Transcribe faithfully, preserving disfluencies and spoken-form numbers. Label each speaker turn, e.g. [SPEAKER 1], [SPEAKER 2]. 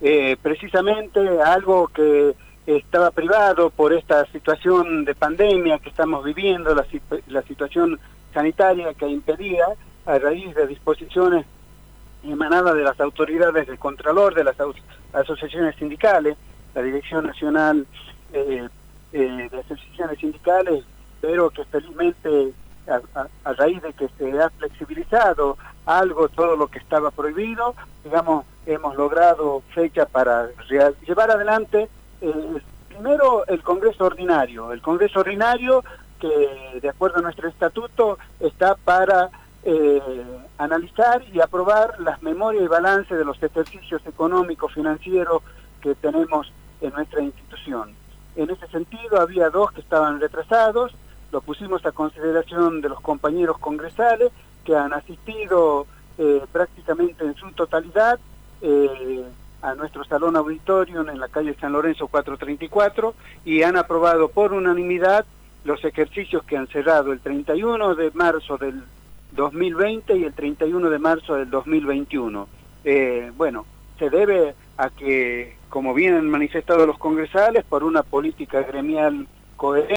[SPEAKER 1] eh, precisamente algo que estaba privado por esta situación de pandemia que estamos viviendo, la, la situación sanitaria que impedía, a raíz de disposiciones emanadas de las autoridades del Contralor, de las asociaciones sindicales, la Dirección Nacional eh, eh, de Asociaciones Sindicales, pero que felizmente a, a, a raíz de que se ha flexibilizado algo, todo lo que estaba prohibido, digamos, hemos logrado fecha para llevar adelante eh, primero el Congreso Ordinario, el Congreso Ordinario que de acuerdo a nuestro estatuto está para eh, analizar y aprobar las memorias y balance de los ejercicios económicos financieros que tenemos en nuestra institución. En ese sentido había dos que estaban retrasados, lo pusimos a consideración de los compañeros congresales que han asistido eh, prácticamente en su totalidad eh, a nuestro salón auditorio en la calle San Lorenzo cuatrocientos treinta y cuatro y han aprobado por unanimidad los ejercicios que han cerrado el treinta y uno de marzo del dos mil veinte y el treinta y uno de marzo del dos mil veintiuno. Eh, bueno, se debe a que, como bien han manifestado los congresales, por una política gremial coherente,